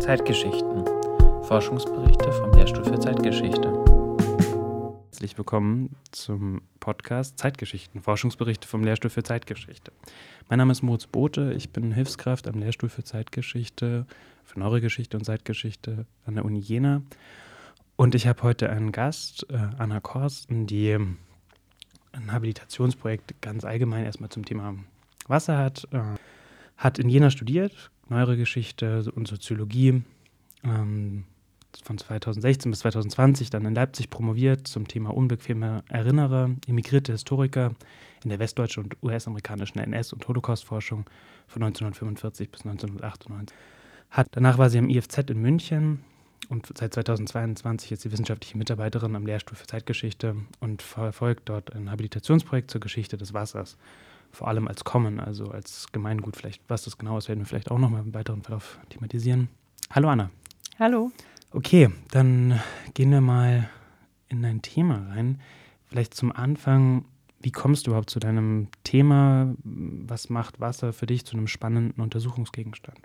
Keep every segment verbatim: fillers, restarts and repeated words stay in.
Zeitgeschichten. Forschungsberichte vom Lehrstuhl für Zeitgeschichte. Herzlich willkommen zum Podcast Zeitgeschichten. Forschungsberichte vom Lehrstuhl für Zeitgeschichte. Mein Name ist Moritz Bote. Ich bin Hilfskraft am Lehrstuhl für Zeitgeschichte, für Neuere Geschichte und Zeitgeschichte an der Uni Jena. Und ich habe heute einen Gast, äh, Anna Korsten, die ein Habilitationsprojekt ganz allgemein erstmal zum Thema Wasser hat. Äh, hat in Jena studiert, Neuere Geschichte und Soziologie, ähm, von zweitausendsechzehn bis zweitausendzwanzig, dann in Leipzig promoviert zum Thema unbequeme Erinnerer, emigrierte Historiker in der westdeutschen und U S-amerikanischen N S- und Holocaust-Forschung von neunzehnhundertfünfundvierzig bis neunzehnhundertachtundneunzig. Hat, danach war sie am I F Z in München und seit zweitausendzweiundzwanzig ist sie wissenschaftliche Mitarbeiterin am Lehrstuhl für Zeitgeschichte und verfolgt dort ein Habilitationsprojekt zur Geschichte des Wassers. Vor allem als Common, also als Gemeingut. Vielleicht, was das genau ist, werden wir vielleicht auch noch mal im weiteren Verlauf thematisieren. Hallo Anna. Hallo. Okay, dann gehen wir mal in dein Thema rein. Vielleicht zum Anfang, wie kommst du überhaupt zu deinem Thema? Was macht Wasser für dich zu einem spannenden Untersuchungsgegenstand?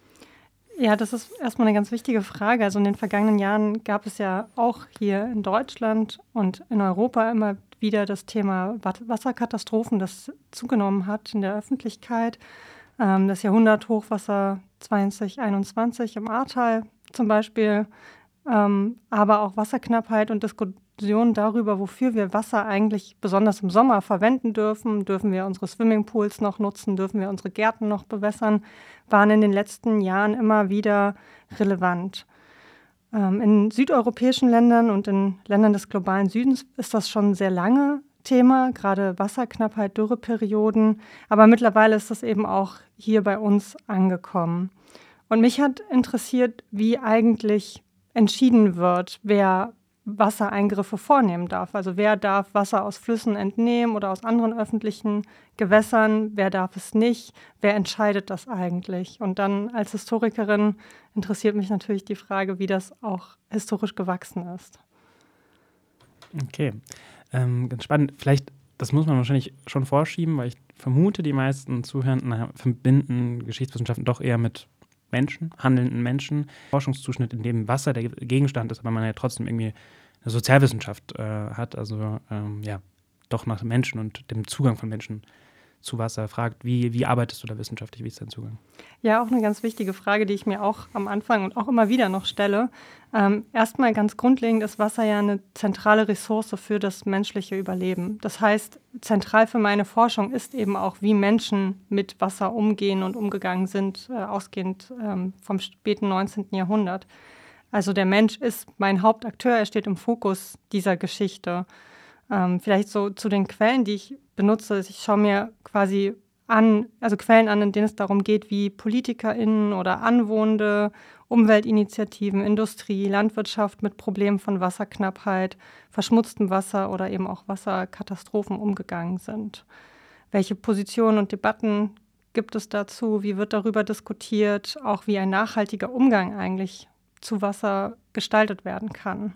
Ja, das ist erstmal eine ganz wichtige Frage. Also in den vergangenen Jahren gab es ja auch hier in Deutschland und in Europa immer wieder das Thema Wasserkatastrophen, das zugenommen hat in der Öffentlichkeit. Ähm, das Jahrhunderthochwasser zwanzig einundzwanzig im Ahrtal zum Beispiel, ähm, aber auch Wasserknappheit und Diskussionen darüber, wofür wir Wasser eigentlich besonders im Sommer verwenden dürfen. Dürfen wir unsere Swimmingpools noch nutzen? Dürfen wir unsere Gärten noch bewässern? Waren in den letzten Jahren immer wieder relevant. Ähm, in südeuropäischen Ländern und in Ländern des globalen Südens ist das schon sehr lange Thema, gerade Wasserknappheit, Dürreperioden. Aber mittlerweile ist das eben auch hier bei uns angekommen. Und mich hat interessiert, wie eigentlich entschieden wird, wer Wassereingriffe vornehmen darf. Also wer darf Wasser aus Flüssen entnehmen oder aus anderen öffentlichen Gewässern, wer darf es nicht, wer entscheidet das eigentlich? Und dann als Historikerin interessiert mich natürlich die Frage, wie das auch historisch gewachsen ist. Okay, ähm, ganz spannend. Vielleicht, das muss man wahrscheinlich schon vorschieben, weil ich vermute, die meisten Zuhörenden naja, verbinden Geschichtswissenschaften doch eher mit Menschen, handelnden Menschen. Forschungszuschnitt, in dem Wasser der Gegenstand ist, aber man ja trotzdem irgendwie eine Sozialwissenschaft äh, hat, also ähm, ja, doch nach Menschen und dem Zugang von Menschen zu Wasser fragt. Wie, wie arbeitest du da wissenschaftlich? Wie ist dein Zugang? Ja, auch eine ganz wichtige Frage, die ich mir auch am Anfang und auch immer wieder noch stelle. Ähm, erstmal ganz grundlegend ist Wasser ja eine zentrale Ressource für das menschliche Überleben. Das heißt, zentral für meine Forschung ist eben auch, wie Menschen mit Wasser umgehen und umgegangen sind, äh, ausgehend ähm, vom späten neunzehnten Jahrhundert. Also der Mensch ist mein Hauptakteur, er steht im Fokus dieser Geschichte. Ähm, vielleicht so zu den Quellen, die ich benutze. Ich schaue mir quasi an, also Quellen an, in denen es darum geht, wie PolitikerInnen oder Anwohner, Umweltinitiativen, Industrie, Landwirtschaft mit Problemen von Wasserknappheit, verschmutztem Wasser oder eben auch Wasserkatastrophen umgegangen sind. Welche Positionen und Debatten gibt es dazu? Wie wird darüber diskutiert? Auch wie ein nachhaltiger Umgang eigentlich zu Wasser gestaltet werden kann.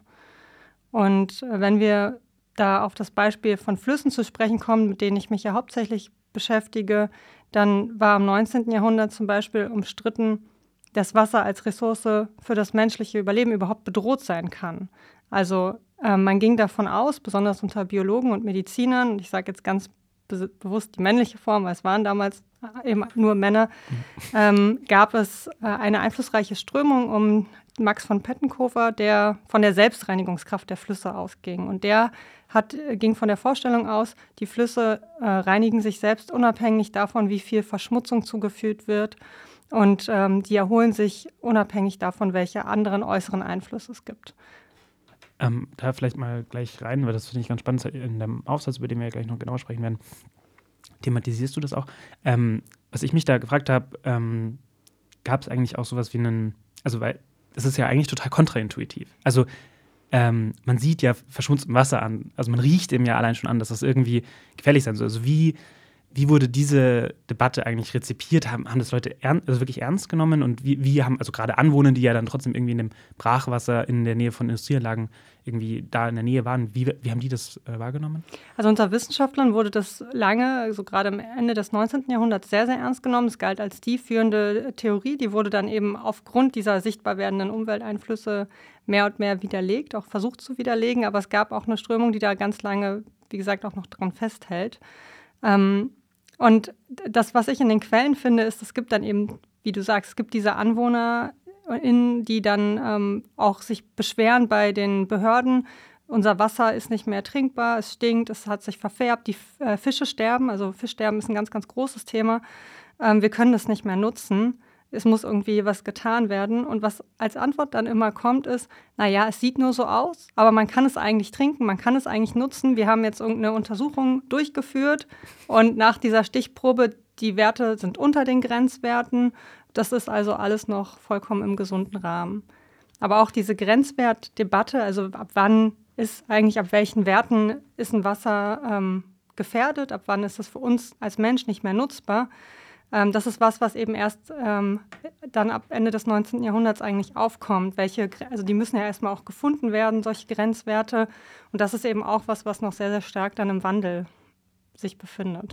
Und wenn wir da auf das Beispiel von Flüssen zu sprechen kommen, mit denen ich mich ja hauptsächlich beschäftige, dann war im neunzehnten Jahrhundert zum Beispiel umstritten, dass Wasser als Ressource für das menschliche Überleben überhaupt bedroht sein kann. Also äh, man ging davon aus, besonders unter Biologen und Medizinern, und ich sage jetzt ganz be- bewusst die männliche Form, weil es waren damals eben nur Männer, ähm, gab es äh, eine einflussreiche Strömung um Max von Pettenkofer, der von der Selbstreinigungskraft der Flüsse ausging. Und der hat, ging von der Vorstellung aus, die Flüsse äh, reinigen sich selbst unabhängig davon, wie viel Verschmutzung zugeführt wird. Und ähm, die erholen sich unabhängig davon, welche anderen äußeren Einflüsse es gibt. Ähm, da vielleicht mal gleich rein, weil das finde ich ganz spannend in dem Aufsatz, über den wir ja gleich noch genauer sprechen werden. Thematisierst du das auch? Ähm, was ich mich da gefragt habe, ähm, gab es eigentlich auch sowas wie einen, also weil es ist ja eigentlich total kontraintuitiv. Also ähm, man sieht ja verschmutztem Wasser an, also man riecht dem ja allein schon an, dass das irgendwie gefährlich sein soll. Also wie, wie wurde diese Debatte eigentlich rezipiert? Haben, haben das Leute ern, also wirklich ernst genommen? Und wie, wie haben, also gerade Anwohner, die ja dann trotzdem irgendwie in dem Brachwasser in der Nähe von Industrieanlagen irgendwie da in der Nähe waren, wie, wie haben die das äh, wahrgenommen? Also unter Wissenschaftlern wurde das lange, also gerade am Ende des neunzehnten. Jahrhunderts, sehr, sehr ernst genommen. Es galt als die führende Theorie. Die wurde dann eben aufgrund dieser sichtbar werdenden Umwelteinflüsse mehr und mehr widerlegt, auch versucht zu widerlegen. Aber es gab auch eine Strömung, die da ganz lange, wie gesagt, auch noch dran festhält. Ähm, Und das, was ich in den Quellen finde, ist, es gibt dann eben, wie du sagst, es gibt diese AnwohnerInnen, die dann ähm, auch sich beschweren bei den Behörden. Unser Wasser ist nicht mehr trinkbar, es stinkt, es hat sich verfärbt, die äh, Fische sterben. Also Fischsterben ist ein ganz, ganz großes Thema. Ähm, wir können das nicht mehr nutzen. Es muss irgendwie was getan werden. Und was als Antwort dann immer kommt, ist, naja, es sieht nur so aus, aber man kann es eigentlich trinken, man kann es eigentlich nutzen. Wir haben jetzt irgendeine Untersuchung durchgeführt und nach dieser Stichprobe, die Werte sind unter den Grenzwerten. Das ist also alles noch vollkommen im gesunden Rahmen. Aber auch diese Grenzwertdebatte, also ab wann ist eigentlich, ab welchen Werten ist ein Wasser ähm, gefährdet, ab wann ist es für uns als Mensch nicht mehr nutzbar, Ähm, das ist was, was eben erst ähm, dann ab Ende des neunzehnten. Jahrhunderts eigentlich aufkommt. Welche, also die müssen ja erstmal auch gefunden werden, solche Grenzwerte. Und das ist eben auch was, was noch sehr, sehr stark dann im Wandel sich befindet.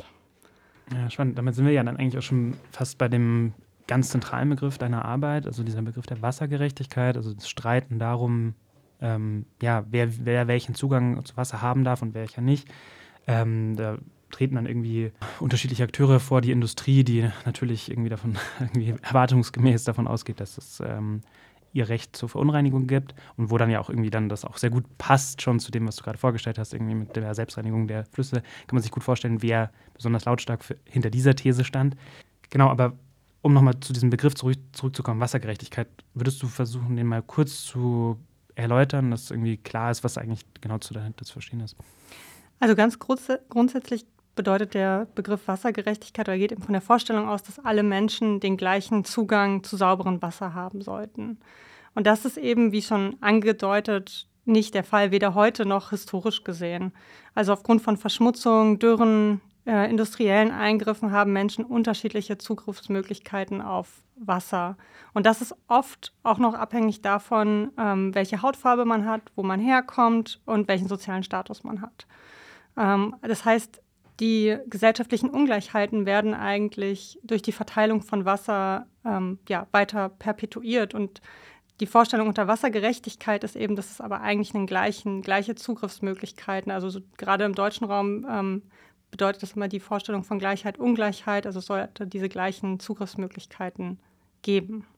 Ja, spannend. Damit sind wir ja dann eigentlich auch schon fast bei dem ganz zentralen Begriff deiner Arbeit, also dieser Begriff der Wassergerechtigkeit, also das Streiten darum, ähm, ja, wer, wer welchen Zugang zu Wasser haben darf und welcher nicht. Ähm, da treten dann irgendwie unterschiedliche Akteure vor, die Industrie, die natürlich irgendwie davon, irgendwie erwartungsgemäß davon ausgeht, dass es ähm, ihr Recht zur Verunreinigung gibt und wo dann ja auch irgendwie dann das auch sehr gut passt schon zu dem, was du gerade vorgestellt hast, irgendwie mit der Selbstreinigung der Flüsse, kann man sich gut vorstellen, wer besonders lautstark für, hinter dieser These stand. Genau, aber um nochmal zu diesem Begriff zurück, zurückzukommen, Wassergerechtigkeit, würdest du versuchen, den mal kurz zu erläutern, dass irgendwie klar ist, was eigentlich genau zu dahinter zu verstehen ist? Also ganz grunds- grundsätzlich bedeutet der Begriff Wassergerechtigkeit oder geht eben von der Vorstellung aus, dass alle Menschen den gleichen Zugang zu sauberem Wasser haben sollten. Und das ist eben, wie schon angedeutet, nicht der Fall, weder heute noch historisch gesehen. Also aufgrund von Verschmutzung, Dürren, äh, industriellen Eingriffen haben Menschen unterschiedliche Zugriffsmöglichkeiten auf Wasser. Und das ist oft auch noch abhängig davon, ähm, welche Hautfarbe man hat, wo man herkommt und welchen sozialen Status man hat. Ähm, das heißt, die gesellschaftlichen Ungleichheiten werden eigentlich durch die Verteilung von Wasser ähm, ja, weiter perpetuiert. Und die Vorstellung unter Wassergerechtigkeit ist eben, dass es aber eigentlich einen gleichen, gleiche Zugriffsmöglichkeiten, also so, gerade im deutschen Raum ähm, bedeutet das immer die Vorstellung von Gleichheit, Ungleichheit, also es sollte diese gleichen Zugriffsmöglichkeiten geben.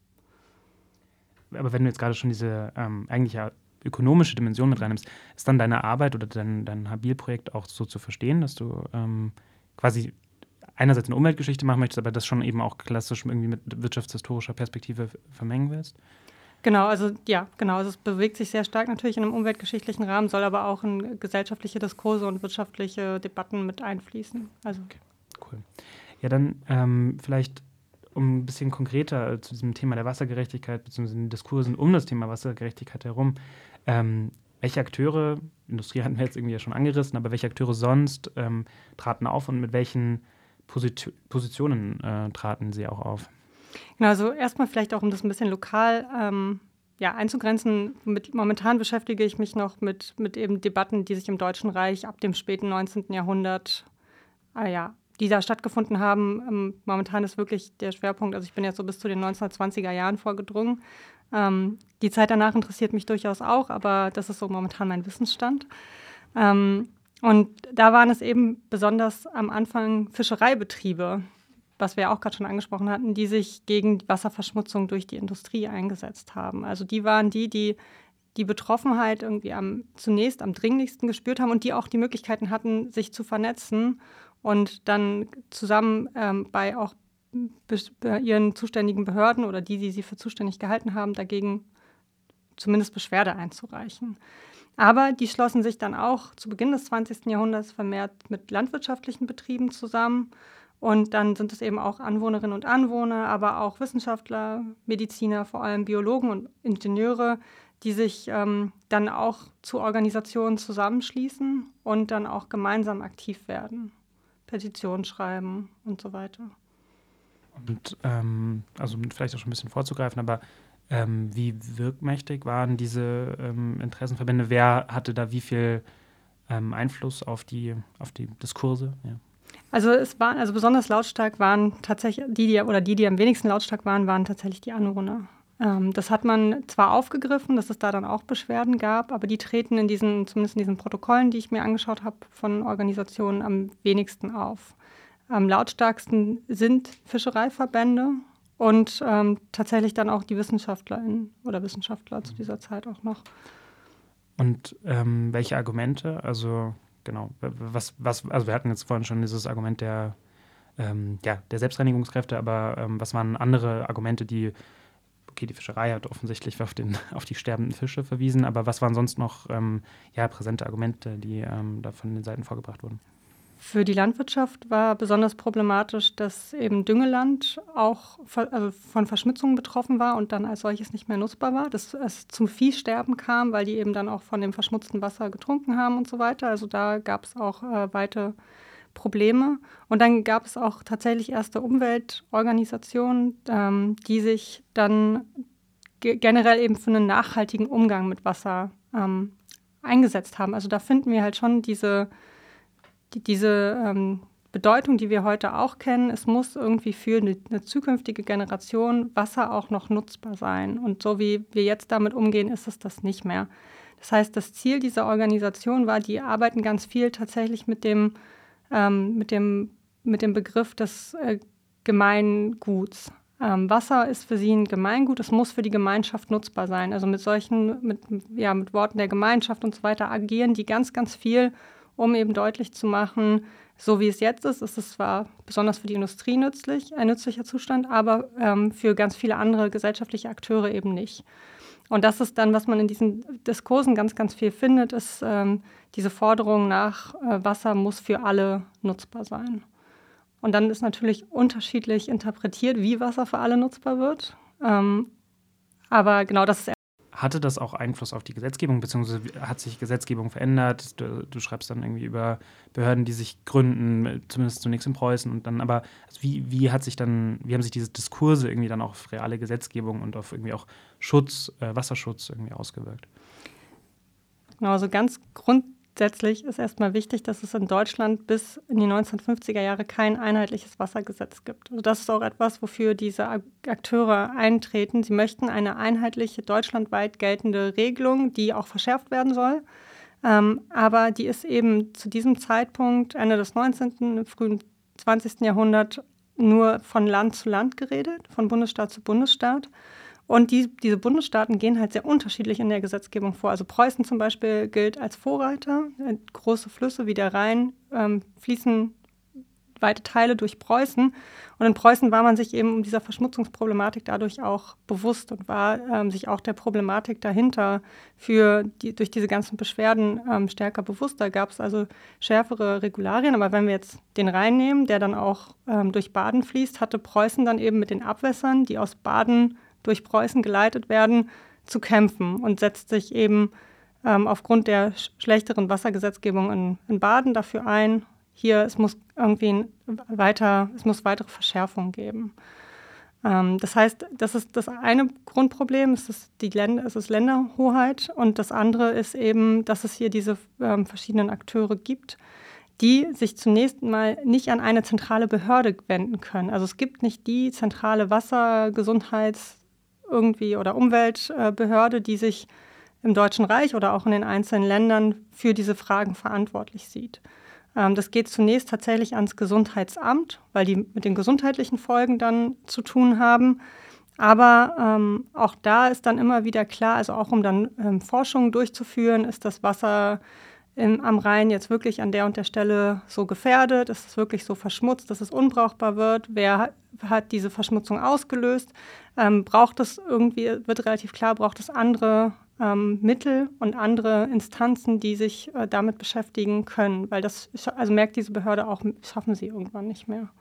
Aber wenn du jetzt gerade schon diese ähm, eigentlich ja ökonomische Dimension mit reinnimmst, ist dann deine Arbeit oder dein, dein Habil-Projekt auch so zu verstehen, dass du ähm, quasi einerseits eine Umweltgeschichte machen möchtest, aber das schon eben auch klassisch irgendwie mit wirtschaftshistorischer Perspektive vermengen willst? Genau, also ja, genau. Also es bewegt sich sehr stark natürlich in einem umweltgeschichtlichen Rahmen, soll aber auch in gesellschaftliche Diskurse und wirtschaftliche Debatten mit einfließen. Also okay, cool. Ja, dann ähm, vielleicht um ein bisschen konkreter zu diesem Thema der Wassergerechtigkeit bzw. den Diskursen um das Thema Wassergerechtigkeit herum. Ähm, welche Akteure, Industrie hatten wir jetzt irgendwie ja schon angerissen, aber welche Akteure sonst ähm, traten auf und mit welchen Posit- Positionen äh, traten sie auch auf? Genau, also erstmal vielleicht auch, um das ein bisschen lokal ähm, ja, einzugrenzen. Mit, momentan beschäftige ich mich noch mit, mit eben Debatten, die sich im Deutschen Reich ab dem späten neunzehnten. Jahrhundert äh, ja, die da stattgefunden haben. Ähm, momentan ist wirklich der Schwerpunkt, also ich bin jetzt so bis zu den neunzehnhundertzwanziger Jahren vorgedrungen. Ähm, die Zeit danach interessiert mich durchaus auch, aber das ist so momentan mein Wissensstand. Ähm, und da waren es eben besonders am Anfang Fischereibetriebe, was wir ja auch gerade schon angesprochen hatten, die sich gegen die Wasserverschmutzung durch die Industrie eingesetzt haben. Also die waren die, die die Betroffenheit irgendwie am, zunächst am dringlichsten gespürt haben und die auch die Möglichkeiten hatten, sich zu vernetzen und dann zusammen ähm, bei auch bei ihren zuständigen Behörden oder die, die sie für zuständig gehalten haben, dagegen zumindest Beschwerde einzureichen. Aber die schlossen sich dann auch zu Beginn des zwanzigsten. Jahrhunderts vermehrt mit landwirtschaftlichen Betrieben zusammen. Und dann sind es eben auch Anwohnerinnen und Anwohner, aber auch Wissenschaftler, Mediziner, vor allem Biologen und Ingenieure, die sich ähm, dann auch zu Organisationen zusammenschließen und dann auch gemeinsam aktiv werden. Petitionen schreiben und so weiter. Und ähm, also vielleicht auch schon ein bisschen vorzugreifen, aber ähm, wie wirkmächtig waren diese ähm, Interessenverbände? Wer hatte da wie viel ähm, Einfluss auf die, auf die Diskurse? Ja. Also es waren, also besonders lautstark waren tatsächlich die, die oder die, die am wenigsten lautstark waren, waren tatsächlich die Anwohner. Ähm, das hat man zwar aufgegriffen, dass es da dann auch Beschwerden gab, aber die treten in diesen, zumindest in diesen Protokollen, die ich mir angeschaut habe von Organisationen, am wenigsten auf. Am lautstarksten sind Fischereiverbände und ähm, tatsächlich dann auch die WissenschaftlerInnen oder Wissenschaftler zu dieser Zeit auch noch. Und ähm, welche Argumente, also genau, was, was, also wir hatten jetzt vorhin schon dieses Argument der, ähm, ja, der Selbstreinigungskräfte, aber ähm, was waren andere Argumente, die, okay, die Fischerei hat offensichtlich auf, den, auf die sterbenden Fische verwiesen, aber was waren sonst noch ähm, ja, präsente Argumente, die ähm, da von den Seiten vorgebracht wurden? Für die Landwirtschaft war besonders problematisch, dass eben Düngeland auch also von Verschmutzungen betroffen war und dann als solches nicht mehr nutzbar war, dass es zum Viehsterben kam, weil die eben dann auch von dem verschmutzten Wasser getrunken haben und so weiter. Also da gab es auch äh, weite Probleme. Und dann gab es auch tatsächlich erste Umweltorganisationen, ähm, die sich dann ge- generell eben für einen nachhaltigen Umgang mit Wasser ähm, eingesetzt haben. Also da finden wir halt schon diese Die, diese ähm, Bedeutung, die wir heute auch kennen, es muss irgendwie für eine, eine zukünftige Generation Wasser auch noch nutzbar sein. Und so wie wir jetzt damit umgehen, ist es das nicht mehr. Das heißt, das Ziel dieser Organisation war, die arbeiten ganz viel tatsächlich mit dem, ähm, mit dem, mit dem Begriff des äh, Gemeinguts. Ähm, Wasser ist für sie ein Gemeingut, es muss für die Gemeinschaft nutzbar sein. Also mit solchen, mit, ja, mit Worten der Gemeinschaft und so weiter agieren die ganz, ganz viel, um eben deutlich zu machen, so wie es jetzt ist, ist es zwar besonders für die Industrie nützlich, ein nützlicher Zustand, aber ähm, für ganz viele andere gesellschaftliche Akteure eben nicht. Und das ist dann, was man in diesen Diskursen ganz, ganz viel findet, ist ähm, diese Forderung nach äh, Wasser muss für alle nutzbar sein. Und dann ist natürlich unterschiedlich interpretiert, wie Wasser für alle nutzbar wird. Ähm, aber genau, das ist Hatte das auch Einfluss auf die Gesetzgebung, beziehungsweise hat sich Gesetzgebung verändert? Du, du schreibst dann irgendwie über Behörden, die sich gründen, zumindest zunächst in Preußen und dann aber, also wie, wie hat sich dann, wie haben sich diese Diskurse irgendwie dann auch auf reale Gesetzgebung und auf irgendwie auch Schutz, äh, Wasserschutz irgendwie ausgewirkt? Genau, also ganz grundsätzlich ist erstmal wichtig, dass es in Deutschland bis in die neunzehnhundertfünfziger Jahre kein einheitliches Wassergesetz gibt. Also das ist auch etwas, wofür diese Akteure eintreten. Sie möchten eine einheitliche, deutschlandweit geltende Regelung, die auch verschärft werden soll. Ähm, aber die ist eben zu diesem Zeitpunkt, Ende des neunzehnten., frühen zwanzigsten. Jahrhundert, nur von Land zu Land geredet, von Bundesstaat zu Bundesstaat. Und die, diese Bundesstaaten gehen halt sehr unterschiedlich in der Gesetzgebung vor. Also Preußen zum Beispiel gilt als Vorreiter. Große Flüsse wie der Rhein ähm, fließen weite Teile durch Preußen. Und in Preußen war man sich eben um dieser Verschmutzungsproblematik dadurch auch bewusst und war ähm, sich auch der Problematik dahinter für die, durch diese ganzen Beschwerden ähm, stärker bewusst. Da gab es also schärfere Regularien. Aber wenn wir jetzt den Rhein nehmen, der dann auch ähm, durch Baden fließt, hatte Preußen dann eben mit den Abwässern, die aus Baden durch Preußen geleitet werden, zu kämpfen und setzt sich eben ähm, aufgrund der sch- schlechteren Wassergesetzgebung in, in Baden dafür ein, hier, es muss irgendwie ein weiter, es muss weitere Verschärfungen geben. Ähm, das heißt, das ist das eine Grundproblem, es ist die Länder, es ist Länderhoheit und das andere ist eben, dass es hier diese ähm, verschiedenen Akteure gibt, die sich zunächst mal nicht an eine zentrale Behörde wenden können. Also es gibt nicht die zentrale Wasser-, Gesundheits- irgendwie oder Umweltbehörde, die sich im Deutschen Reich oder auch in den einzelnen Ländern für diese Fragen verantwortlich sieht. Ähm, das geht zunächst tatsächlich ans Gesundheitsamt, weil die mit den gesundheitlichen Folgen dann zu tun haben. Aber ähm, auch da ist dann immer wieder klar, also auch um dann ähm, Forschungen durchzuführen, ist das Wasser im, am Rhein jetzt wirklich an der und der Stelle so gefährdet? Ist es wirklich so verschmutzt, dass es unbrauchbar wird? Wer hat, hat diese Verschmutzung ausgelöst? Ähm, braucht es irgendwie, wird relativ klar, braucht es andere ähm, Mittel und andere Instanzen, die sich äh, damit beschäftigen können? Weil das, also merkt diese Behörde auch, schaffen sie irgendwann nicht mehr.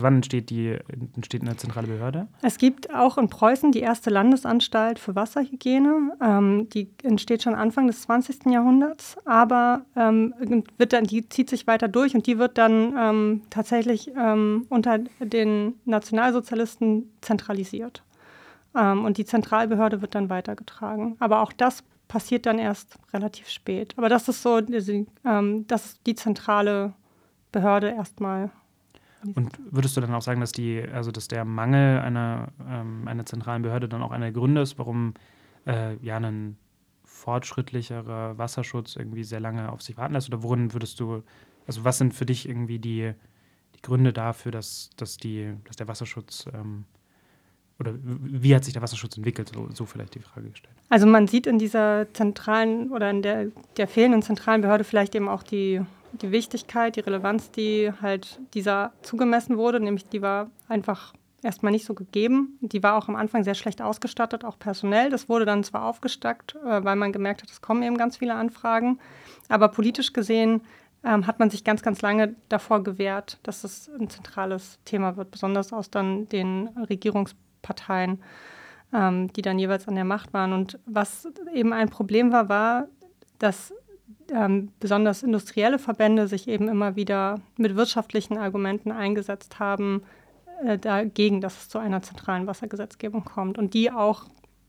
wann entsteht, die, entsteht eine zentrale Behörde? Es gibt auch in Preußen die erste Landesanstalt für Wasserhygiene. Ähm, die entsteht schon Anfang des zwanzigsten Jahrhunderts, aber ähm, wird dann, die zieht sich weiter durch und die wird dann ähm, tatsächlich ähm, unter den Nationalsozialisten zentralisiert. Ähm, und die Zentralbehörde wird dann weitergetragen. Aber auch das passiert dann erst relativ spät. Aber das ist so, die, ähm, das ist die zentrale Behörde erstmal. Und würdest du dann auch sagen, dass die, also dass der Mangel einer, ähm, einer zentralen Behörde dann auch einer der Gründe ist, warum äh, ja ein fortschrittlicherer Wasserschutz irgendwie sehr lange auf sich warten lässt? Oder worin würdest du, also was sind für dich irgendwie die, die Gründe dafür, dass, dass, die, dass der Wasserschutz, ähm, oder wie hat sich der Wasserschutz entwickelt? So, so vielleicht die Frage gestellt. Also man sieht in dieser zentralen oder in der, der fehlenden zentralen Behörde vielleicht eben auch die die Wichtigkeit, die Relevanz, die halt dieser zugemessen wurde, nämlich die war einfach erstmal nicht so gegeben. Die war auch am Anfang sehr schlecht ausgestattet, auch personell. Das wurde dann zwar aufgestockt, äh, weil man gemerkt hat, es kommen eben ganz viele Anfragen, aber politisch gesehen ähm, hat man sich ganz, ganz lange davor gewehrt, dass es ein zentrales Thema wird, besonders aus dann den Regierungsparteien, ähm, die dann jeweils an der Macht waren. Und was eben ein Problem war, war, dass Ähm, besonders industrielle Verbände sich eben immer wieder mit wirtschaftlichen Argumenten eingesetzt haben, äh, dagegen, dass es zu einer zentralen Wassergesetzgebung kommt. Und die auch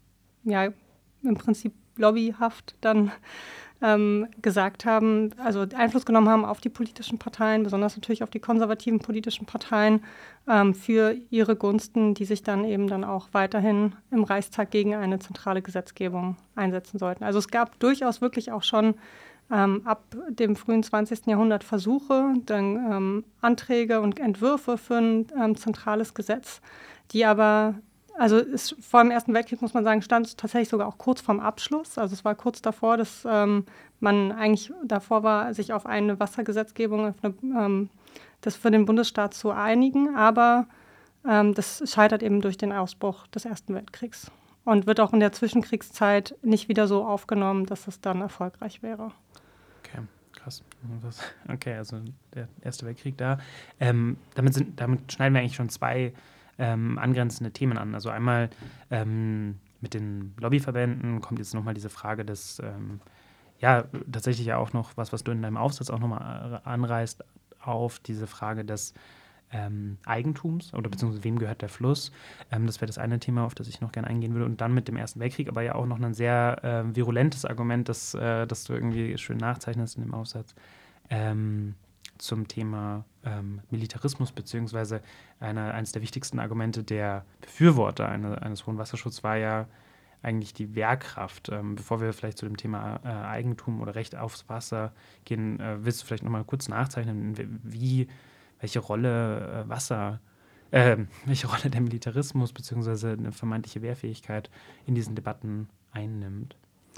ja, im Prinzip lobbyhaft dann ähm, gesagt haben, also Einfluss genommen haben auf die politischen Parteien, besonders natürlich auf die konservativen politischen Parteien, ähm, für ihre Gunsten, die sich dann eben dann auch weiterhin im Reichstag gegen eine zentrale Gesetzgebung einsetzen sollten. Also es gab durchaus wirklich auch schon Ähm, ab dem frühen zwanzigsten Jahrhundert Versuche, dann ähm, Anträge und Entwürfe für ein ähm, zentrales Gesetz, die aber, also ist, vor dem Ersten Weltkrieg, muss man sagen, stand es tatsächlich sogar auch kurz vorm Abschluss. Also es war kurz davor, dass ähm, man eigentlich davor war, sich auf eine Wassergesetzgebung, auf eine, ähm, das für den Bundesstaat zu einigen, aber ähm, das scheitert eben durch den Ausbruch des Ersten Weltkriegs und wird auch in der Zwischenkriegszeit nicht wieder so aufgenommen, dass es dann erfolgreich wäre. Okay, krass. Okay, also der Erste Weltkrieg da. Ähm, damit, sind, damit schneiden wir eigentlich schon zwei ähm, angrenzende Themen an. Also einmal ähm, mit den Lobbyverbänden kommt jetzt nochmal diese Frage des, ähm, ja, tatsächlich ja auch noch was, was du in deinem Aufsatz auch nochmal anreißt, auf diese Frage des Ähm, Eigentums oder beziehungsweise wem gehört der Fluss. Ähm, das wäre das eine Thema, auf das ich noch gerne eingehen würde. Und dann mit dem Ersten Weltkrieg, aber ja auch noch ein sehr äh, virulentes Argument, das, äh, das du irgendwie schön nachzeichnest in dem Aufsatz, ähm, zum Thema ähm, Militarismus, beziehungsweise eine, eines der wichtigsten Argumente der Befürworter eine, eines hohen Wasserschutzes war ja eigentlich die Wehrkraft. Ähm, bevor wir vielleicht zu dem Thema äh, Eigentum oder Recht aufs Wasser gehen, äh, willst du vielleicht noch mal kurz nachzeichnen, wie welche Rolle äh, Wasser, äh, welche Rolle der Militarismus bzw. eine vermeintliche Wehrfähigkeit in diesen Debatten einnimmt?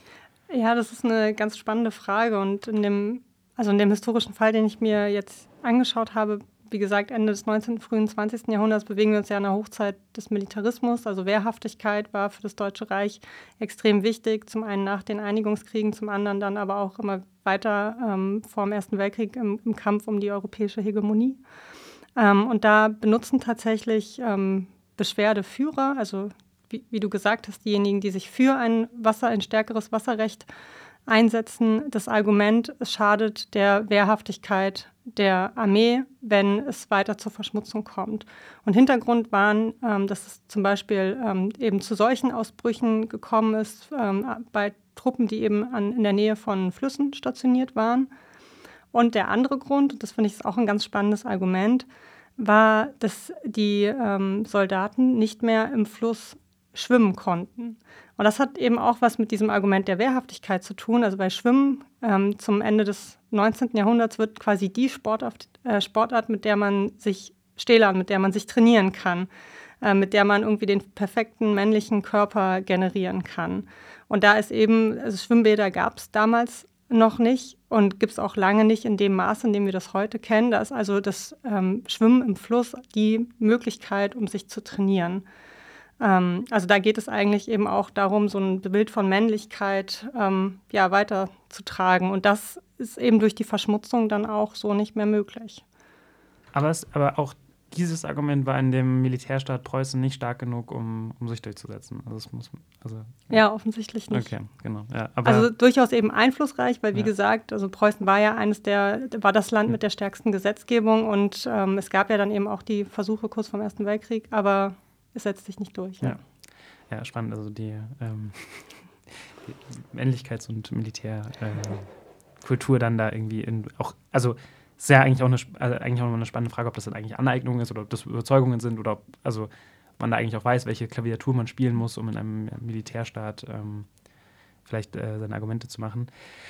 Ja, das ist eine ganz spannende Frage. Und in dem, also in dem historischen Fall, den ich mir jetzt angeschaut habe, wie gesagt, Ende des neunzehnten, frühen zwanzigsten Jahrhunderts bewegen wir uns ja in der Hochzeit des Militarismus. Also Wehrhaftigkeit war für das Deutsche Reich extrem wichtig. Zum einen nach den Einigungskriegen, zum anderen dann aber auch immer weiter ähm, vor dem Ersten Weltkrieg im, im Kampf um die europäische Hegemonie. Ähm, und da benutzen tatsächlich ähm, Beschwerdeführer, also wie, wie du gesagt hast, diejenigen, die sich für ein Wasser, ein stärkeres Wasserrecht einsetzen, das Argument, es schadet der Wehrhaftigkeit der Armee, wenn es weiter zur Verschmutzung kommt. Und Hintergrund waren, ähm, dass es zum Beispiel ähm, eben zu solchen Ausbrüchen gekommen ist ähm, bei Truppen, die eben an, in der Nähe von Flüssen stationiert waren. Und der andere Grund, und das finde ich ist auch ein ganz spannendes Argument, war, dass die ähm, Soldaten nicht mehr im Fluss schwimmen konnten. Und das hat eben auch was mit diesem Argument der Wehrhaftigkeit zu tun. Also bei Schwimmen ähm, zum Ende des neunzehnten. Jahrhunderts wird quasi die Sportart, äh, Sportart, mit der man sich stählern, mit der man sich trainieren kann, äh, mit der man irgendwie den perfekten männlichen Körper generieren kann. Und da ist eben, also Schwimmbäder gab es damals noch nicht und gibt es auch lange nicht in dem Maß, in dem wir das heute kennen. Da ist also das ähm, Schwimmen im Fluss die Möglichkeit, um sich zu trainieren. Ähm, also da geht es eigentlich eben auch darum, so ein Bild von Männlichkeit ähm, ja, weiterzutragen. Und das ist eben durch die Verschmutzung dann auch so nicht mehr möglich. Aber, es, aber auch dieses Argument war in dem Militärstaat Preußen nicht stark genug, um, um sich durchzusetzen. Also das muss, also, ja. ja, offensichtlich nicht. Okay, genau. Ja, aber also durchaus eben einflussreich, weil wie ja. gesagt, also Preußen war ja eines der, war das Land mit der stärksten Gesetzgebung und ähm, es gab ja dann eben auch die Versuche kurz vor dem Ersten Weltkrieg, aber es setzt sich nicht durch. Ja, ja. ja spannend. Also die, ähm, die Männlichkeits- und Militärkultur äh, dann da irgendwie in, auch, also ist ja eigentlich auch, eine, also eigentlich auch eine spannende Frage, ob das dann eigentlich Aneignung ist oder ob das Überzeugungen sind oder ob, also, ob man da eigentlich auch weiß, welche Klaviatur man spielen muss, um in einem Militärstaat ähm, vielleicht äh, seine Argumente zu machen.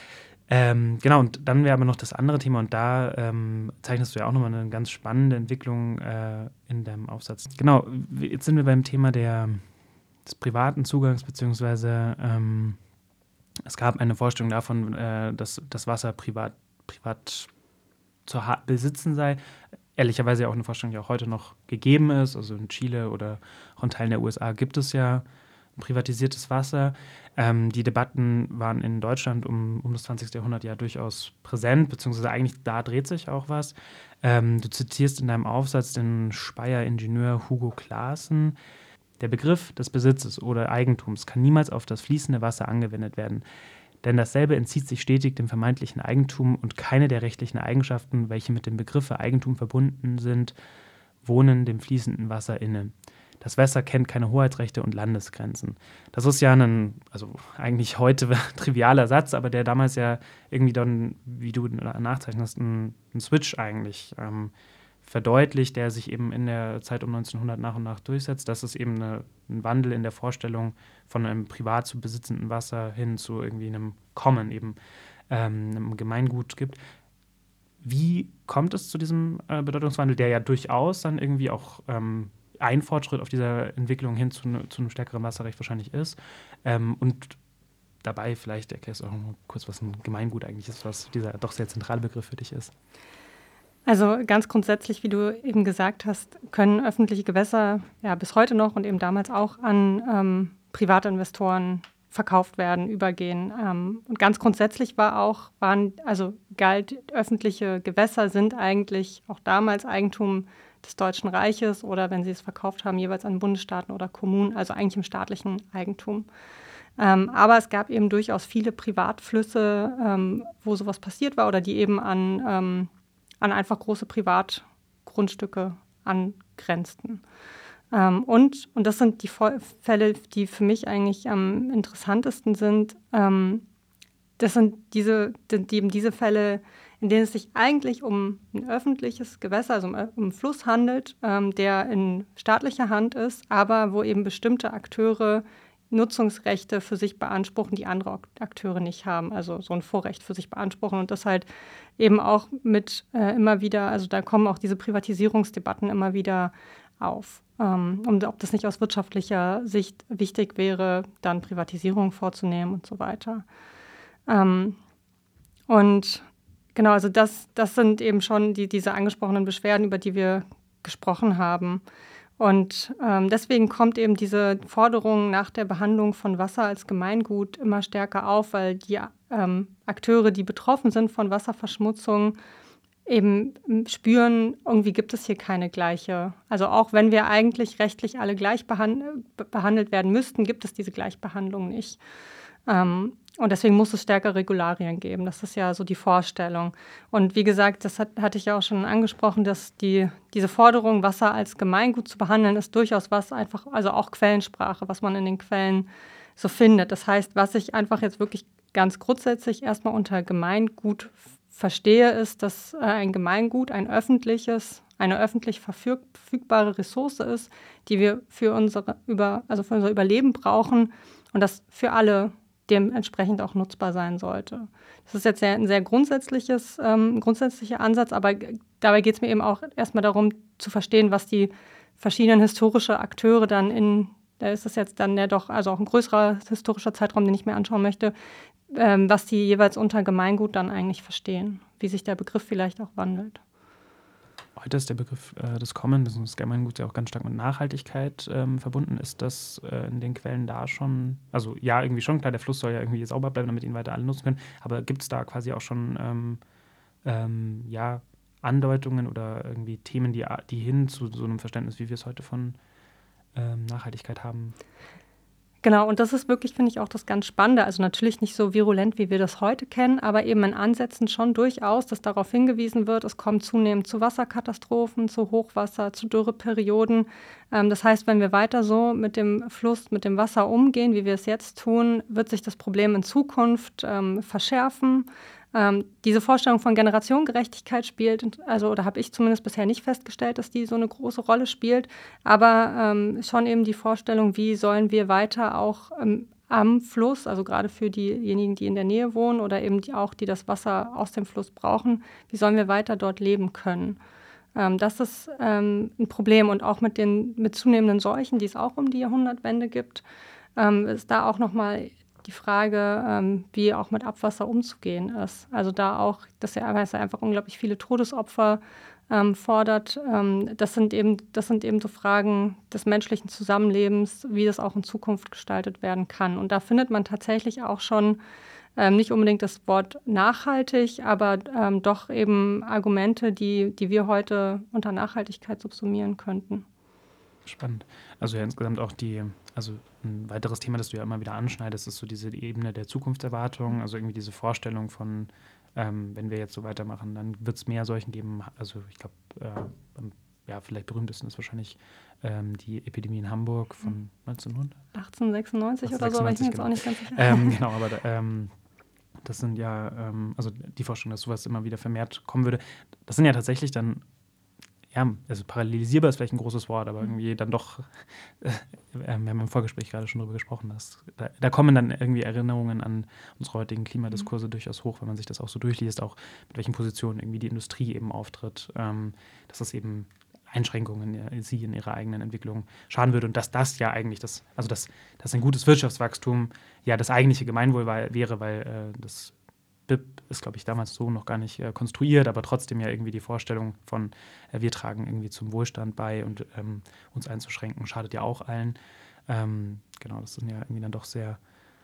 Ähm, genau, und dann wäre aber noch das andere Thema und da ähm, zeichnest du ja auch nochmal eine ganz spannende Entwicklung äh, in deinem Aufsatz. Genau, jetzt sind wir beim Thema der, des privaten Zugangs, beziehungsweise ähm, es gab eine Vorstellung davon, äh, dass das Wasser privat, privat zu ha- besitzen sei. Ehrlicherweise ja auch eine Vorstellung, die auch heute noch gegeben ist. Also in Chile oder auch in Teilen der U S A gibt es ja privatisiertes Wasser. Ähm, die Debatten waren in Deutschland um, um das zwanzigste Jahrhundert ja durchaus präsent, beziehungsweise eigentlich da dreht sich auch was. Ähm, du zitierst in deinem Aufsatz den Speyer-Ingenieur Hugo Claassen. Der Begriff des Besitzes oder Eigentums kann niemals auf das fließende Wasser angewendet werden, denn dasselbe entzieht sich stetig dem vermeintlichen Eigentum und keine der rechtlichen Eigenschaften, welche mit dem Begriff Eigentum verbunden sind, wohnen dem fließenden Wasser inne. Das Wasser kennt keine Hoheitsrechte und Landesgrenzen. Das ist ja ein, also eigentlich heute trivialer Satz, aber der damals ja irgendwie dann, wie du nachzeichnest, ein, ein Switch eigentlich ähm, verdeutlicht, der sich eben in der Zeit um neunzehnhundert nach und nach durchsetzt. Das ist eben eine, ein Wandel in der Vorstellung von einem privat zu besitzenden Wasser hin zu irgendwie einem Common, eben ähm, einem Gemeingut gibt. Wie kommt es zu diesem äh, Bedeutungswandel, der ja durchaus dann irgendwie auch ähm, ein Fortschritt auf dieser Entwicklung hin zu, ne, zu einem stärkeren Wasserrecht wahrscheinlich ist. Ähm, und dabei vielleicht erklärst du auch noch kurz, was ein Gemeingut eigentlich ist, was dieser doch sehr zentrale Begriff für dich ist. Also ganz grundsätzlich, wie du eben gesagt hast, können öffentliche Gewässer ja bis heute noch und eben damals auch an ähm, private Investoren verkauft werden, übergehen. Ähm, und ganz grundsätzlich war auch, waren, also galt, öffentliche Gewässer sind eigentlich auch damals Eigentum des Deutschen Reiches oder wenn sie es verkauft haben, jeweils an Bundesstaaten oder Kommunen, also eigentlich im staatlichen Eigentum. Ähm, aber es gab eben durchaus viele Privatflüsse, ähm, wo sowas passiert war oder die eben an, ähm, an einfach große Privatgrundstücke angrenzten. Ähm, und, und das sind die Fälle, die für mich eigentlich am interessantesten sind. Ähm, das sind diese, die, eben diese Fälle, in denen es sich eigentlich um ein öffentliches Gewässer, also um, um einen Fluss handelt, ähm, der in staatlicher Hand ist, aber wo eben bestimmte Akteure Nutzungsrechte für sich beanspruchen, die andere Akteure nicht haben, also so ein Vorrecht für sich beanspruchen und das halt eben auch mit äh, immer wieder, also da kommen auch diese Privatisierungsdebatten immer wieder auf. Ähm, und ob das nicht aus wirtschaftlicher Sicht wichtig wäre, dann Privatisierung vorzunehmen und so weiter. Ähm, und genau, also das, das sind eben schon die, diese angesprochenen Beschwerden, über die wir gesprochen haben. Und ähm, deswegen kommt eben diese Forderung nach der Behandlung von Wasser als Gemeingut immer stärker auf, weil die ähm, Akteure, die betroffen sind von Wasserverschmutzung, eben spüren, irgendwie gibt es hier keine gleiche. Also auch wenn wir eigentlich rechtlich alle gleich behand- behandelt werden müssten, gibt es diese Gleichbehandlung nicht. Ähm, Und deswegen muss es stärker Regularien geben. Das ist ja so die Vorstellung. Und wie gesagt, das hat, hatte ich ja auch schon angesprochen, dass die, diese Forderung, Wasser als Gemeingut zu behandeln, ist durchaus was einfach, also auch Quellensprache, was man in den Quellen so findet. Das heißt, was ich einfach jetzt wirklich ganz grundsätzlich erstmal unter Gemeingut verstehe, ist, dass äh, ein Gemeingut ein öffentliches, eine öffentlich verfüg- verfügbare Ressource ist, die wir für unsere, über, also für unser Überleben brauchen und das für alle dementsprechend auch nutzbar sein sollte. Das ist jetzt ein sehr grundsätzliches, ähm, grundsätzlicher Ansatz, aber g- dabei geht es mir eben auch erstmal darum zu verstehen, was die verschiedenen historischen Akteure dann in, da ist das jetzt dann ja doch, also auch ein größerer historischer Zeitraum, den ich mir anschauen möchte, ähm, was die jeweils unter Gemeingut dann eigentlich verstehen, wie sich der Begriff vielleicht auch wandelt. Heute ist der Begriff äh, des Common, des Gemeinguts ja auch ganz stark mit Nachhaltigkeit ähm, verbunden. Ist das äh, in den Quellen da schon, also ja, irgendwie schon, klar, der Fluss soll ja irgendwie sauber bleiben, damit ihn weiter alle nutzen können, aber gibt es da quasi auch schon ähm, ähm, ja, Andeutungen oder irgendwie Themen, die, die hin zu so einem Verständnis, wie wir es heute von ähm, Nachhaltigkeit haben? Genau, und das ist wirklich, finde ich, auch das ganz Spannende. Also natürlich nicht so virulent, wie wir das heute kennen, aber eben in Ansätzen schon durchaus, dass darauf hingewiesen wird, es kommt zunehmend zu Wasserkatastrophen, zu Hochwasser, zu Dürreperioden. Ähm, das heißt, wenn wir weiter so mit dem Fluss, mit dem Wasser umgehen, wie wir es jetzt tun, wird sich das Problem in Zukunft ähm, verschärfen. Ähm, diese Vorstellung von Generationengerechtigkeit spielt, also oder habe ich zumindest bisher nicht festgestellt, dass die so eine große Rolle spielt, aber ähm, schon eben die Vorstellung, wie sollen wir weiter auch ähm, am Fluss, also gerade für diejenigen, die in der Nähe wohnen oder eben die auch, die das Wasser aus dem Fluss brauchen, wie sollen wir weiter dort leben können? Ähm, das ist ähm, ein Problem und auch mit den mit zunehmenden Seuchen, die es auch um die Jahrhundertwende gibt, ähm, ist da auch nochmal die Frage, ähm, wie auch mit Abwasser umzugehen ist. Also da auch, dass ja einfach unglaublich viele Todesopfer ähm, fordert. Ähm, das sind eben, das sind eben so Fragen des menschlichen Zusammenlebens, wie das auch in Zukunft gestaltet werden kann. Und da findet man tatsächlich auch schon ähm, nicht unbedingt das Wort nachhaltig, aber ähm, doch eben Argumente, die, die wir heute unter Nachhaltigkeit subsumieren könnten. Spannend. Also ja, insgesamt auch die, also ein weiteres Thema, das du ja immer wieder anschneidest, ist so diese Ebene der Zukunftserwartung, also irgendwie diese Vorstellung von, ähm, wenn wir jetzt so weitermachen, dann wird es mehr Seuchen geben. Also ich glaube, äh, ja, vielleicht berühmtesten ist wahrscheinlich ähm, die Epidemie in Hamburg von neunzehnhundert? achtzehnhundertsechsundneunzig oder so, aber ich bin jetzt auch nicht ganz sicher. Ähm, genau, aber ähm, das sind ja, ähm, also die Vorstellung, dass sowas immer wieder vermehrt kommen würde, das sind ja tatsächlich dann ja, also parallelisierbar ist vielleicht ein großes Wort, aber irgendwie dann doch, äh, wir haben im Vorgespräch gerade schon drüber gesprochen, dass da, da kommen dann irgendwie Erinnerungen an unsere heutigen Klimadiskurse mhm. durchaus hoch, wenn man sich das auch so durchliest, auch mit welchen Positionen irgendwie die Industrie eben auftritt, ähm, dass das eben Einschränkungen in, sie in ihrer eigenen Entwicklung schaden würde und dass das ja eigentlich das, also dass, dass ein gutes Wirtschaftswachstum ja das eigentliche Gemeinwohl war, wäre, weil äh, das B I P ist, glaube ich, damals so noch gar nicht äh, konstruiert, aber trotzdem ja irgendwie die Vorstellung von, äh, wir tragen irgendwie zum Wohlstand bei und ähm, uns einzuschränken, schadet ja auch allen. Ähm, genau, das sind ja irgendwie dann doch sehr,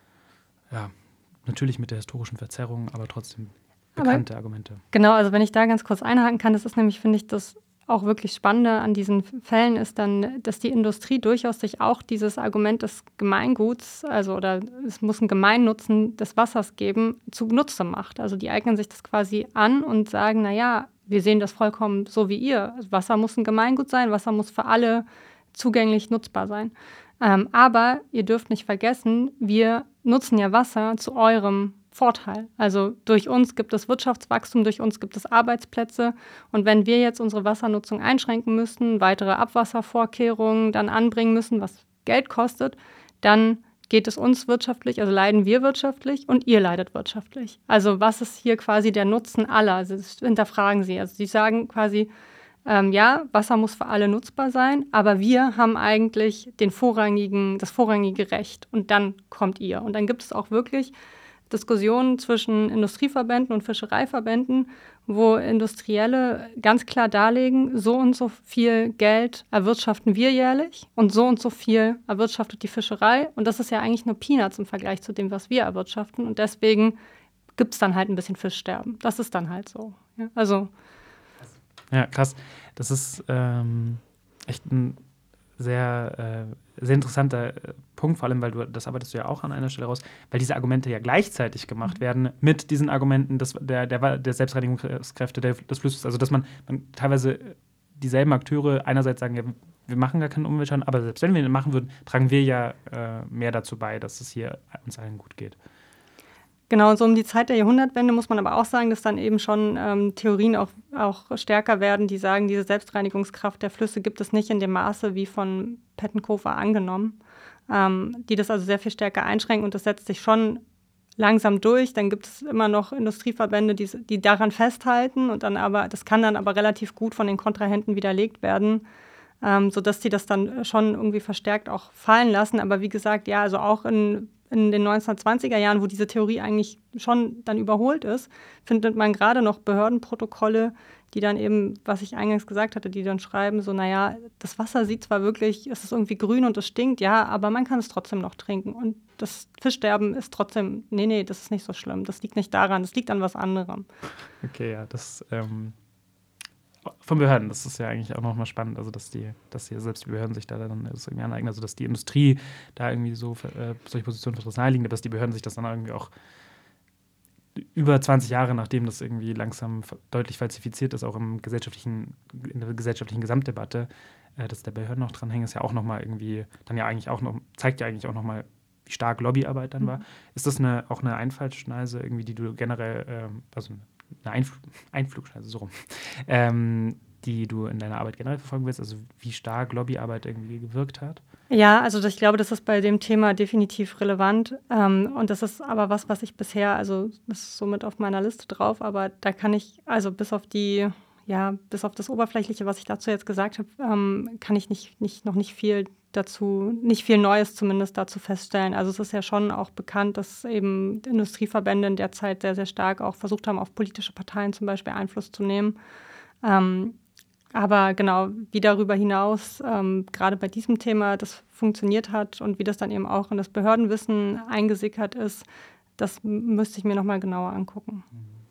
ja, natürlich mit der historischen Verzerrung, aber trotzdem bekannte aber, Argumente. Genau, also wenn ich da ganz kurz einhaken kann, das ist nämlich, finde ich, das auch wirklich Spannende an diesen Fällen ist dann, dass die Industrie durchaus sich auch dieses Argument des Gemeinguts, also oder es muss einen Gemeinnutzen des Wassers geben, zunutze macht. Also die eignen sich das quasi an und sagen, naja, wir sehen das vollkommen so wie ihr. Wasser muss ein Gemeingut sein, Wasser muss für alle zugänglich nutzbar sein. Ähm, aber ihr dürft nicht vergessen, wir nutzen ja Wasser zu eurem Vorteil. Also durch uns gibt es Wirtschaftswachstum, durch uns gibt es Arbeitsplätze. Und wenn wir jetzt unsere Wassernutzung einschränken müssen, weitere Abwasservorkehrungen dann anbringen müssen, was Geld kostet, dann geht es uns wirtschaftlich, also leiden wir wirtschaftlich und ihr leidet wirtschaftlich. Also was ist hier quasi der Nutzen aller? Also das hinterfragen sie. Also sie sagen quasi, ähm, ja, Wasser muss für alle nutzbar sein, aber wir haben eigentlich den vorrangigen, das vorrangige Recht und dann kommt ihr. Und dann gibt es auch wirklich Diskussionen zwischen Industrieverbänden und Fischereiverbänden, wo Industrielle ganz klar darlegen, so und so viel Geld erwirtschaften wir jährlich und so und so viel erwirtschaftet die Fischerei. Und das ist ja eigentlich nur Peanuts im Vergleich zu dem, was wir erwirtschaften. Und deswegen gibt es dann halt ein bisschen Fischsterben. Das ist dann halt so. Ja, also ja, krass. Das ist ähm, echt ein sehr, äh, sehr interessanter äh, Punkt, vor allem, weil du, das arbeitest du ja auch an einer Stelle raus, weil diese Argumente ja gleichzeitig gemacht werden mit diesen Argumenten des, der, der, der Selbstreinigungskräfte der, des Flusses. Also, dass man, man teilweise dieselben Akteure einerseits sagen, ja, wir machen gar keinen Umweltschaden, aber selbst wenn wir den machen würden, tragen wir ja äh, mehr dazu bei, dass es hier uns allen gut geht. Genau, so um die Zeit der Jahrhundertwende muss man aber auch sagen, dass dann eben schon ähm, Theorien auch, auch stärker werden, die sagen, diese Selbstreinigungskraft der Flüsse gibt es nicht in dem Maße wie von Pettenkofer angenommen, ähm, die das also sehr viel stärker einschränken und das setzt sich schon langsam durch. Dann gibt es immer noch Industrieverbände, die, die daran festhalten und dann aber, das kann dann aber relativ gut von den Kontrahenten widerlegt werden, ähm, sodass die das dann schon irgendwie verstärkt auch fallen lassen. Aber wie gesagt, ja, also auch in in den neunzehnhundertzwanziger Jahren, wo diese Theorie eigentlich schon dann überholt ist, findet man gerade noch Behördenprotokolle, die dann eben, was ich eingangs gesagt hatte, die dann schreiben, so, naja, das Wasser sieht zwar wirklich, es ist irgendwie grün und es stinkt, ja, aber man kann es trotzdem noch trinken. Und das Fischsterben ist trotzdem, nee, nee, das ist nicht so schlimm. Das liegt nicht daran, das liegt an was anderem. Okay, ja, das ähm, von Behörden, das ist ja eigentlich auch nochmal spannend, also dass die, dass die selbst die Behörden sich da dann das irgendwie aneignen, also dass die Industrie da irgendwie so äh, solche Positionen für das naheliegen, dass die Behörden sich das dann irgendwie auch über zwanzig Jahre, nachdem das irgendwie langsam deutlich falsifiziert ist, auch im gesellschaftlichen, in der gesellschaftlichen Gesamtdebatte, äh, dass der Behörden noch dranhängen, ist ja auch nochmal irgendwie, dann ja eigentlich auch noch, zeigt ja eigentlich auch nochmal, wie stark Lobbyarbeit dann war. Mhm. Ist das eine, auch eine Einfallsschneise, irgendwie, die du generell, ähm, also eine Einfl Einflugschneise, so rum, ähm, die du in deiner Arbeit generell verfolgen willst, also wie stark Lobbyarbeit irgendwie gewirkt hat? Ja, also ich glaube, das ist bei dem Thema definitiv relevant. Ähm, und das ist aber was, was ich bisher, also das ist somit auf meiner Liste drauf, aber da kann ich, also bis auf die, ja, bis auf das Oberflächliche, was ich dazu jetzt gesagt habe, ähm, kann ich nicht, nicht, noch nicht viel dazu, nicht viel Neues zumindest dazu feststellen. Also es ist ja schon auch bekannt, dass eben Industrieverbände in der Zeit sehr, sehr stark auch versucht haben, auf politische Parteien zum Beispiel Einfluss zu nehmen. Ähm, Aber genau, wie darüber hinaus, ähm, gerade bei diesem Thema, das funktioniert hat und wie das dann eben auch in das Behördenwissen eingesickert ist, das m- müsste ich mir nochmal genauer angucken.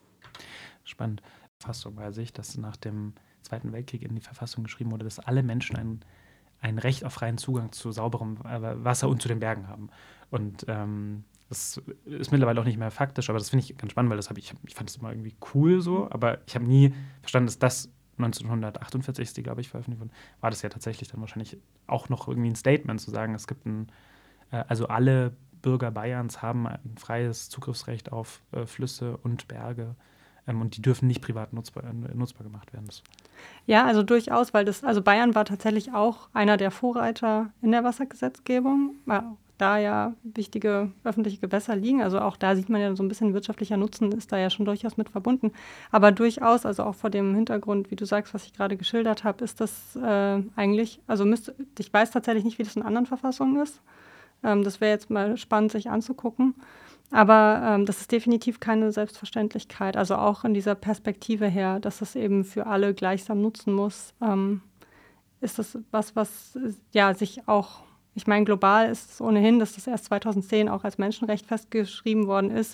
Spannend. Verfassung weiß ich, dass nach dem Zweiten Weltkrieg in die Verfassung geschrieben wurde, dass alle Menschen ein, ein Recht auf freien Zugang zu sauberem äh, Wasser und zu den Bergen haben. Und ähm, das ist mittlerweile auch nicht mehr faktisch, aber das finde ich ganz spannend, weil das habe ich, ich fand das immer irgendwie cool so, aber ich habe nie verstanden, dass das neunzehnhundertachtundvierzig ist die, glaube ich, veröffentlicht worden, war das ja tatsächlich dann wahrscheinlich auch noch irgendwie ein Statement zu sagen, es gibt ein, äh, also alle Bürger Bayerns haben ein freies Zugriffsrecht auf äh, Flüsse und Berge ähm, und die dürfen nicht privat nutzbar, äh, nutzbar gemacht werden. Das Ja, also durchaus, weil das, also Bayern war tatsächlich auch einer der Vorreiter in der Wassergesetzgebung, weil da ja wichtige öffentliche Gewässer liegen. Also auch da sieht man ja so ein bisschen wirtschaftlicher Nutzen ist da ja schon durchaus mit verbunden. Aber durchaus, also auch vor dem Hintergrund, wie du sagst, was ich gerade geschildert habe, ist das äh, eigentlich, also müsste, ich weiß tatsächlich nicht, wie das in anderen Verfassungen ist. Ähm, das wäre jetzt mal spannend, sich anzugucken. Aber ähm, das ist definitiv keine Selbstverständlichkeit. Also auch in dieser Perspektive her, dass es eben für alle gleichsam nutzen muss, ähm, ist das was, was ja sich auch, ich meine, global ist es ohnehin, dass das erst zweitausendzehn auch als Menschenrecht festgeschrieben worden ist,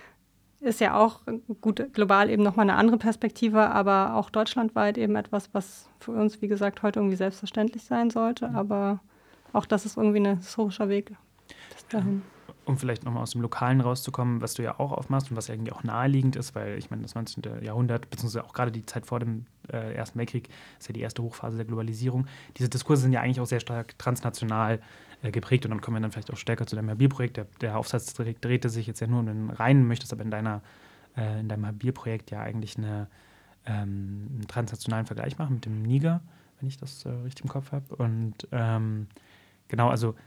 ist ja auch gut global eben nochmal eine andere Perspektive, aber auch deutschlandweit eben etwas, was für uns, wie gesagt, heute irgendwie selbstverständlich sein sollte. Aber auch das ist irgendwie ein historischer Weg bis dahin. Um vielleicht nochmal aus dem Lokalen rauszukommen, was du ja auch aufmachst und was irgendwie auch naheliegend ist, weil ich meine, das neunzehnte. Jahrhundert, beziehungsweise auch gerade die Zeit vor dem äh, Ersten Weltkrieg, ist ja die erste Hochphase der Globalisierung. Diese Diskurse sind ja eigentlich auch sehr stark transnational äh, geprägt und dann kommen wir dann vielleicht auch stärker zu deinem Habil-Projekt. Der, der Aufsatz drehte sich jetzt ja nur um den Rhein, möchtest aber in, deiner, äh, in deinem Habil-Projekt ja eigentlich eine, ähm, einen transnationalen Vergleich machen mit dem Niger, wenn ich das äh, richtig im Kopf habe. Und ähm, genau, also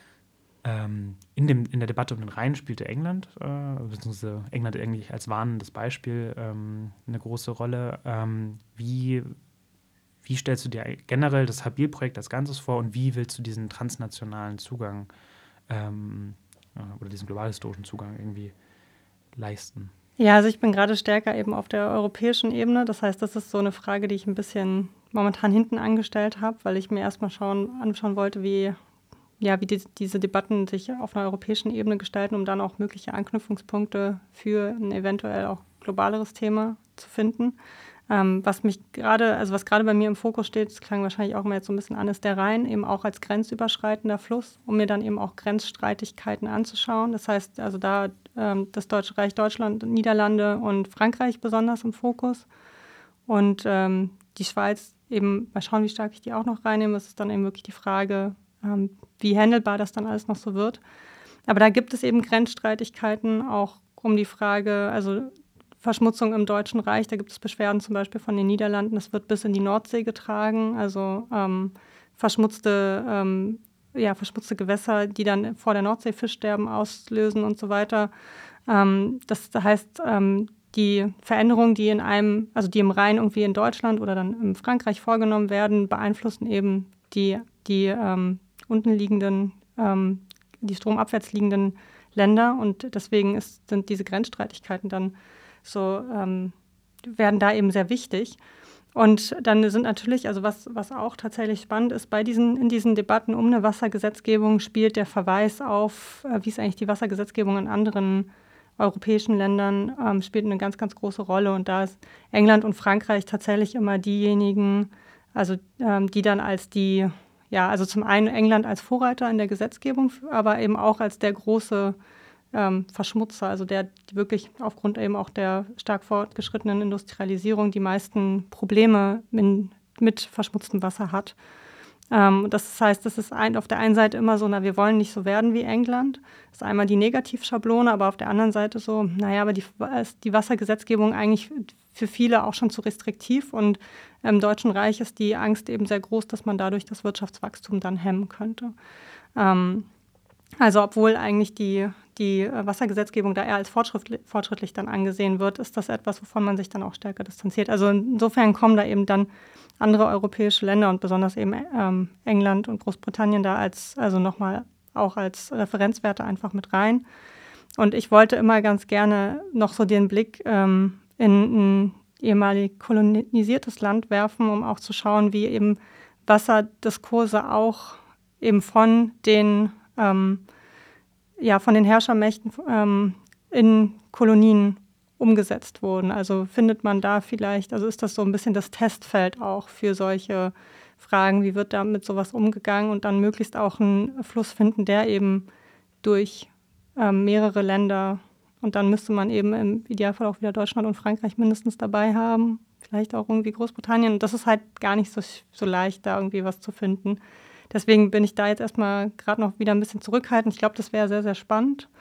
Ähm, in, dem, in der Debatte um den Rhein spielte England, äh, beziehungsweise England eigentlich als warnendes Beispiel ähm, eine große Rolle. Ähm, wie, wie stellst du dir generell das Habil-Projekt als Ganzes vor und wie willst du diesen transnationalen Zugang ähm, äh, oder diesen globalhistorischen Zugang irgendwie leisten? Ja, also ich bin gerade stärker eben auf der europäischen Ebene. Das heißt, das ist so eine Frage, die ich ein bisschen momentan hinten angestellt habe, weil ich mir erstmal schauen, anschauen wollte, wie ja, wie die, diese Debatten sich auf einer europäischen Ebene gestalten, um dann auch mögliche Anknüpfungspunkte für ein eventuell auch globaleres Thema zu finden. Ähm, was mich gerade, also was gerade bei mir im Fokus steht, das klang wahrscheinlich auch immer jetzt so ein bisschen an, ist der Rhein, eben auch als grenzüberschreitender Fluss, um mir dann eben auch Grenzstreitigkeiten anzuschauen. Das heißt, also da ähm, das Deutsche Reich Deutschland, Niederlande und Frankreich besonders im Fokus. Und ähm, die Schweiz eben, mal schauen, wie stark ich die auch noch reinnehme, das ist dann eben wirklich die Frage, ähm, wie handelbar das dann alles noch so wird. Aber da gibt es eben Grenzstreitigkeiten, auch um die Frage, also Verschmutzung im Deutschen Reich, da gibt es Beschwerden zum Beispiel von den Niederlanden, das wird bis in die Nordsee getragen, also ähm, verschmutzte, ähm, ja, verschmutzte Gewässer, die dann vor der Nordsee Fischsterben auslösen und so weiter. Ähm, das heißt, ähm, die Veränderungen, die in einem, also die im Rhein irgendwie in Deutschland oder dann in Frankreich vorgenommen werden, beeinflussen eben die, die ähm, unten liegenden, ähm, die stromabwärts liegenden Länder und deswegen ist, sind diese Grenzstreitigkeiten dann so, ähm, werden da eben sehr wichtig. Und dann sind natürlich, also was, was auch tatsächlich spannend ist, bei diesen, in diesen Debatten um eine Wassergesetzgebung spielt der Verweis auf, äh, wie ist eigentlich die Wassergesetzgebung in anderen europäischen Ländern ähm, spielt eine ganz, ganz große Rolle. Und da ist England und Frankreich tatsächlich immer diejenigen, also ähm, die dann als die, ja, also zum einen England als Vorreiter in der Gesetzgebung, aber eben auch als der große ähm, Verschmutzer, also der die wirklich aufgrund eben auch der stark fortgeschrittenen Industrialisierung die meisten Probleme in, mit verschmutztem Wasser hat. Ähm, das heißt, das ist ein, auf der einen Seite immer so, na, wir wollen nicht so werden wie England. Das ist einmal die Negativschablone, aber auf der anderen Seite so, naja, aber die, ist die Wassergesetzgebung eigentlich für viele auch schon zu restriktiv. Und im Deutschen Reich ist die Angst eben sehr groß, dass man dadurch das Wirtschaftswachstum dann hemmen könnte. Ähm, also obwohl eigentlich die, die Wassergesetzgebung da eher als fortschrittlich, fortschrittlich dann angesehen wird, ist das etwas, wovon man sich dann auch stärker distanziert. Also insofern kommen da eben dann andere europäische Länder und besonders eben ähm, England und Großbritannien da als, also nochmal auch als Referenzwerte einfach mit rein. Und ich wollte immer ganz gerne noch so den Blick ähm, in ein ehemalig kolonisiertes Land werfen, um auch zu schauen, wie eben Wasserdiskurse auch eben von den, ähm, ja, von den Herrschermächten ähm, in Kolonien umgesetzt wurden. Also findet man da vielleicht, also ist das so ein bisschen das Testfeld auch für solche Fragen, wie wird da mit sowas umgegangen und dann möglichst auch einen Fluss finden, der eben durch ähm, mehrere Länder, und dann müsste man eben im Idealfall auch wieder Deutschland und Frankreich mindestens dabei haben, vielleicht auch irgendwie Großbritannien. Und das ist halt gar nicht so, so leicht, da irgendwie was zu finden. Deswegen bin ich da jetzt erstmal gerade noch wieder ein bisschen zurückhaltend. Ich glaube, das wäre sehr, sehr spannend.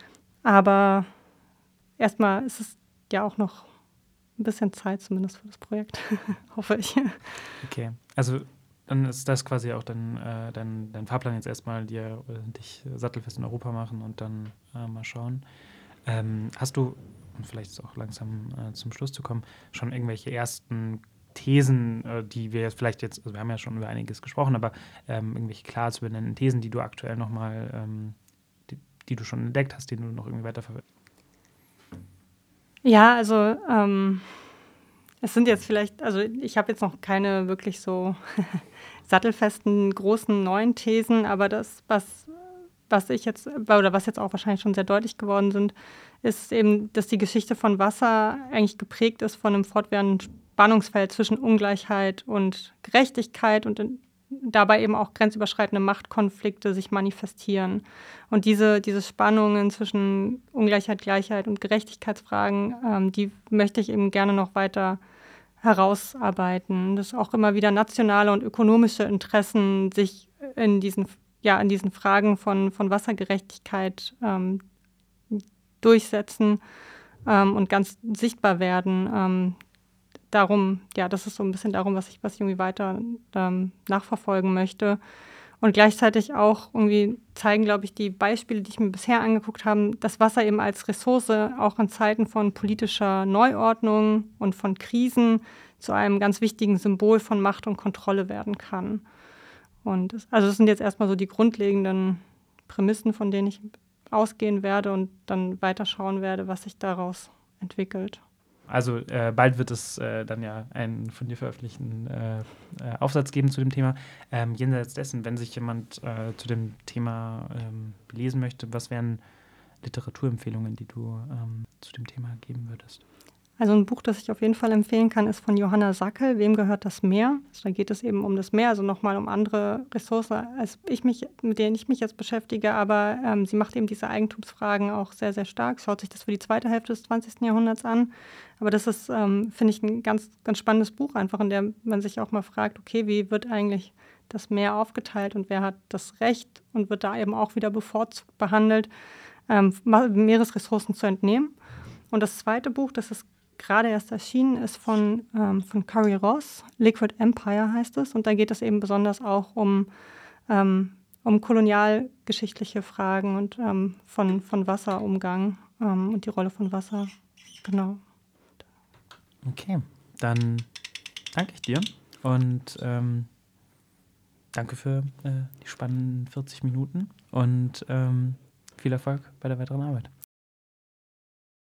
Aber erstmal ist es ja auch noch ein bisschen Zeit zumindest für das Projekt, hoffe ich. Okay, also dann ist das quasi auch dein, äh, dein, dein Fahrplan jetzt erstmal, dir äh, dich sattelfest in Europa machen und dann äh, mal schauen. Ähm, hast du, und vielleicht ist es auch langsam äh, zum Schluss zu kommen, schon irgendwelche ersten Thesen, äh, die wir jetzt vielleicht jetzt, also wir haben ja schon über einiges gesprochen, aber ähm, irgendwelche klar zu benennenden Thesen, die du aktuell nochmal, ähm, die, die du schon entdeckt hast, die du noch irgendwie weiterverwendest? Ja, also ähm, es sind jetzt vielleicht, also ich habe jetzt noch keine wirklich so sattelfesten, großen, neuen Thesen, aber das, was, was ich jetzt, oder was jetzt auch wahrscheinlich schon sehr deutlich geworden sind, ist eben, dass die Geschichte von Wasser eigentlich geprägt ist von einem fortwährenden Spannungsfeld zwischen Ungleichheit und Gerechtigkeit und in, dabei eben auch grenzüberschreitende Machtkonflikte sich manifestieren. Und diese, diese Spannungen zwischen Ungleichheit, Gleichheit und Gerechtigkeitsfragen, ähm, die möchte ich eben gerne noch weiter herausarbeiten, dass auch immer wieder nationale und ökonomische Interessen sich in diesen, ja, in diesen Fragen von, von Wassergerechtigkeit ähm, durchsetzen ähm, und ganz sichtbar werden. Ähm, darum, ja, das ist so ein bisschen darum, was ich, was ich irgendwie weiter ähm, nachverfolgen möchte. Und gleichzeitig auch irgendwie zeigen, glaube ich, die Beispiele, die ich mir bisher angeguckt habe, dass Wasser eben als Ressource auch in Zeiten von politischer Neuordnung und von Krisen zu einem ganz wichtigen Symbol von Macht und Kontrolle werden kann. Und es, also das sind jetzt erstmal so die grundlegenden Prämissen, von denen ich ausgehen werde und dann weiterschauen werde, was sich daraus entwickelt. Also äh, bald wird es äh, dann ja einen von dir veröffentlichten äh, äh, Aufsatz geben zu dem Thema. Ähm, jenseits dessen, wenn sich jemand äh, zu dem Thema ähm, lesen möchte, was wären Literaturempfehlungen, die du ähm, zu dem Thema geben würdest? Also ein Buch, das ich auf jeden Fall empfehlen kann, ist von Johanna Sackel, Wem gehört das Meer? Also da geht es eben um das Meer, also nochmal um andere Ressourcen, als ich mich, mit denen ich mich jetzt beschäftige, aber ähm, sie macht eben diese Eigentumsfragen auch sehr, sehr stark, schaut sich das für die zweite Hälfte des zwanzigsten Jahrhunderts an. Aber das ist, ähm, finde ich, ein ganz, ganz spannendes Buch einfach, in dem man sich auch mal fragt, okay, wie wird eigentlich das Meer aufgeteilt und wer hat das Recht und wird da eben auch wieder bevorzugt behandelt, ähm, Meeresressourcen zu entnehmen. Und das zweite Buch, das ist gerade erst erschienen, ist von, ähm, von Curry Ross, Liquid Empire heißt es. Und da geht es eben besonders auch um, ähm, um kolonialgeschichtliche Fragen und ähm, von, von Wasserumgang ähm, und die Rolle von Wasser. Genau. Okay, dann danke ich dir und ähm, danke für äh, die spannenden vierzig Minuten und ähm, viel Erfolg bei der weiteren Arbeit.